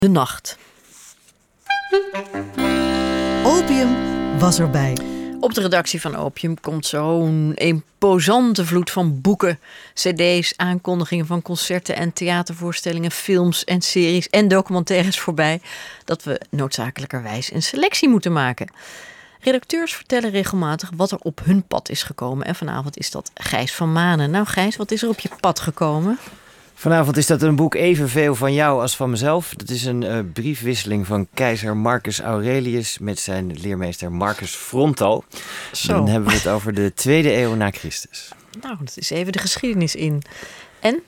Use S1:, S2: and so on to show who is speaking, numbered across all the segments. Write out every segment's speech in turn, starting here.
S1: De nacht.
S2: Opium was erbij.
S1: Op de redactie van Opium komt zo'n imposante vloed van boeken, cd's, aankondigingen van concerten en theatervoorstellingen, films en series en documentaires voorbij, dat we noodzakelijkerwijs een selectie moeten maken. Redacteurs vertellen regelmatig wat er op hun pad is gekomen. En vanavond is dat Gijs van Manen. Nou Gijs, wat is er op je pad gekomen?
S3: Vanavond is dat een boek evenveel van jou als van mezelf. Dat is een briefwisseling van keizer Marcus Aurelius met zijn leermeester Marcus Fronto.
S1: Zo.
S3: Dan hebben we het over de 2e eeuw na Christus.
S1: Nou, dat is even de geschiedenis in. En?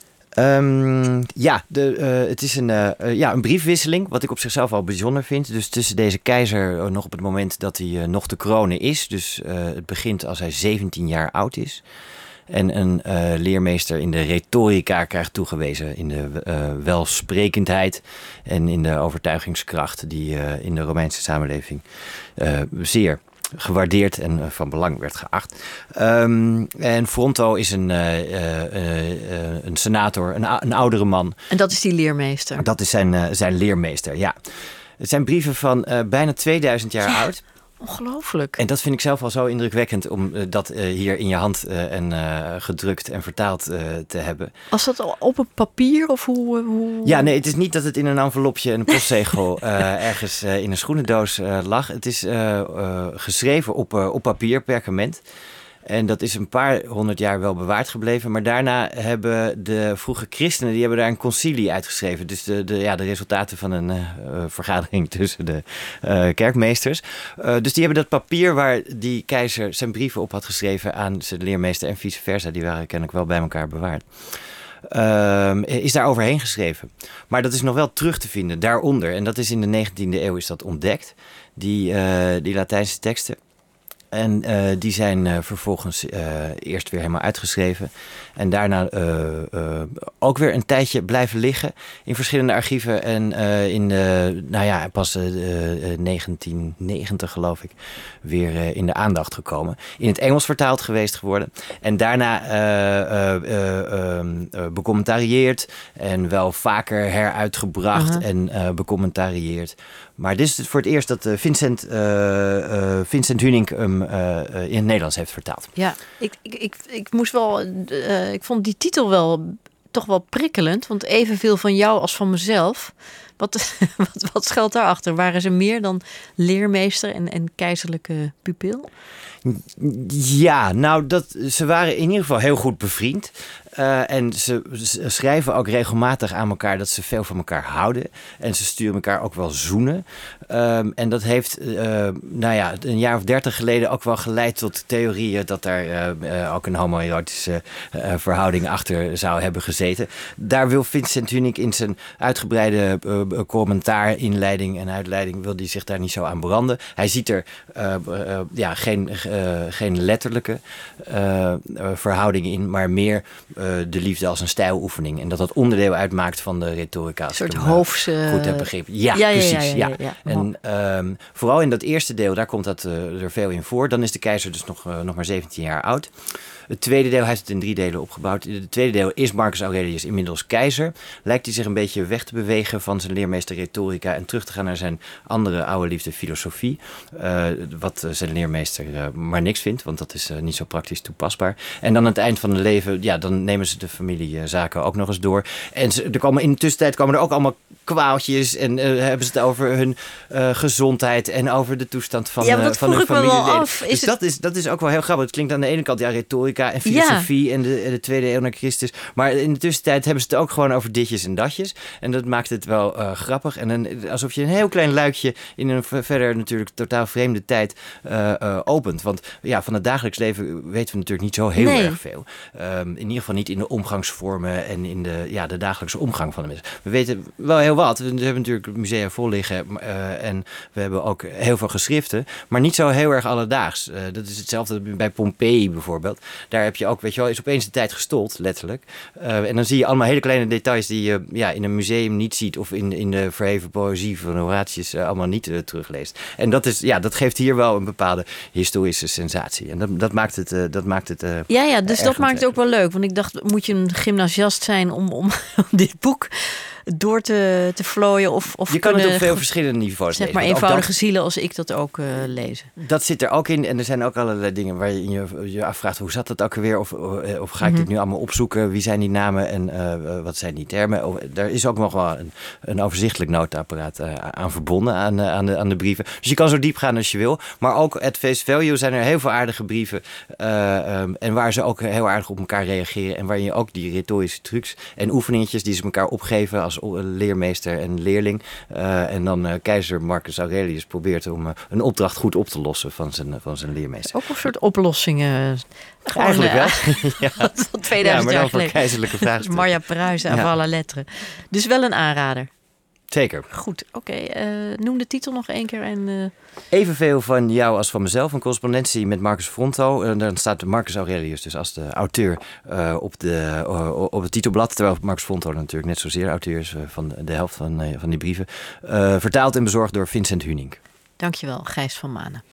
S3: Het is een briefwisseling, wat ik op zichzelf al bijzonder vind. Dus tussen deze keizer nog op het moment dat hij nog te kronen is. Dus het begint als hij 17 jaar oud is. En een leermeester in de retorica krijgt toegewezen. In de welsprekendheid en in de overtuigingskracht die in de Romeinse samenleving zeer gewaardeerd en van belang werd geacht. En Fronto is een senator, een oudere man.
S1: En dat is die leermeester?
S3: Dat is zijn leermeester, ja. Het zijn brieven van bijna 2000 jaar oud.
S1: Ongelooflijk.
S3: En dat vind ik zelf al zo indrukwekkend om dat hier in je hand gedrukt en vertaald te hebben.
S1: Was dat op een papier of hoe?
S3: Ja, nee, het is niet dat het in een envelopje en een postzegel ergens in een schoenendoos lag. Het is geschreven op papier, perkament. En dat is een paar honderd jaar wel bewaard gebleven. Maar daarna hebben de vroege christenen, die hebben daar een concilie uitgeschreven. Dus de resultaten van een vergadering tussen de kerkmeesters. Dus die hebben dat papier waar die keizer zijn brieven op had geschreven aan zijn leermeester en vice versa. Die waren kennelijk wel bij elkaar bewaard. Is daar overheen geschreven. Maar dat is nog wel terug te vinden daaronder. En dat is in de 19e eeuw is dat ontdekt. Die Latijnse teksten. En die zijn vervolgens eerst weer helemaal uitgeschreven. En daarna ook weer een tijdje blijven liggen in verschillende archieven. En pas 1990 geloof ik weer in de aandacht gekomen. In het Engels vertaald geweest geworden. En daarna becommentarieerd en wel vaker heruitgebracht en becommentarieerd. Maar dit is voor het eerst dat Vincent Hunink hem in het Nederlands heeft vertaald.
S1: Ja, ik moest wel. Ik vond die titel wel toch wel prikkelend, want evenveel van jou als van mezelf. Wat schuilt daarachter? Waren ze meer dan leermeester en keizerlijke pupil?
S3: Ja, nou, ze waren in ieder geval heel goed bevriend. En ze schrijven ook regelmatig aan elkaar dat ze veel van elkaar houden. En ze sturen elkaar ook wel zoenen. En dat heeft, een jaar of 30 geleden ook wel geleid tot theorieën dat daar ook een homoerotische verhouding achter zou hebben gezeten. Daar wil Vincent Hunink in zijn uitgebreide commentaar, inleiding en uitleiding, wil hij zich daar niet zo aan branden. Hij ziet er geen letterlijke verhoudingen in, maar meer de liefde als een stijloefening. En dat onderdeel uitmaakt van de retorica.
S1: Een soort hoofds...
S3: goed heb begrepen. Ja, precies. Ja. En vooral in dat eerste deel, daar komt dat er veel in voor. Dan is de keizer dus nog maar 17 jaar oud. Het tweede deel, hij heeft het in 3 delen opgebouwd. In het tweede deel is Marcus Aurelius inmiddels keizer. Lijkt hij zich een beetje weg te bewegen van zijn leermeester retorica en terug te gaan naar zijn andere oude liefde filosofie. Wat zijn leermeester maar niks vindt, want dat is niet zo praktisch toepasbaar. En dan aan het eind van hun leven, dan nemen ze de familiezaken ook nog eens door. En in de tussentijd komen er ook allemaal kwaaltjes en hebben ze het over hun gezondheid en over de toestand van hun familieleden. Dus dat is ook wel heel grappig. Het klinkt aan de ene kant retorica en filosofie en de 2e eeuw na Christus. Maar in de tussentijd hebben ze het ook gewoon over ditjes en datjes. En dat maakt het wel grappig. En alsof je een heel klein luikje in een verder natuurlijk totaal vreemde tijd opent. Want van het dagelijks leven weten we natuurlijk niet zo heel erg veel. In ieder geval niet in de omgangsvormen en in de dagelijkse omgang van de mensen. We weten wel heel wat. We hebben natuurlijk musea vol liggen en we hebben ook heel veel geschriften. Maar niet zo heel erg alledaags. Dat is hetzelfde bij Pompeii bijvoorbeeld. Daar heb je ook, weet je wel, is opeens de tijd gestold, letterlijk. En dan zie je allemaal hele kleine details die je in een museum niet ziet of in de verheven poëzie van Horatius allemaal niet terugleest. En dat geeft hier wel een bepaalde historische sensatie. En dat maakt het.
S1: Dus dat maakt het ook wel leuk. Want ik dacht, moet je een gymnasiast zijn om dit boek door te vlooien? Of
S3: je kan het op veel verschillende niveaus
S1: lezen. Maar eenvoudige zielen als ik dat ook lezen.
S3: Dat zit er ook in. En er zijn ook allerlei dingen waar je je afvraagt, hoe zat dat ook alweer? Of ga ik dit nu allemaal opzoeken? Wie zijn die namen en wat zijn die termen? Daar is ook nog wel een overzichtelijk notenapparaat aan verbonden aan de brieven. Dus je kan zo diep gaan als je wil. Maar ook at face value zijn er heel veel aardige brieven. En waar ze ook heel aardig op elkaar reageren. En waarin je ook die retorische trucs en oefeningetjes die ze elkaar opgeven als leermeester en leerling. En dan keizer Marcus Aurelius probeert om een opdracht goed op te lossen van zijn leermeester.
S1: Ook een soort oplossingen.
S3: Eigenlijk wel.
S1: Van 2000 jaar geleden.
S3: Keizerlijke vragen.
S1: Marja Pruis aan alle letteren. Dus wel een aanrader.
S3: Zeker.
S1: Goed, oké. Noem de titel nog één keer.
S3: Evenveel van jou als van mezelf. Een correspondentie met Marcus Fronto. Dan staat Marcus Aurelius dus als de auteur op het titelblad. Terwijl Marcus Fronto natuurlijk net zozeer auteur is van de helft van die brieven. Vertaald en bezorgd door Vincent Hunink.
S1: Dankjewel, Gijs van Manen.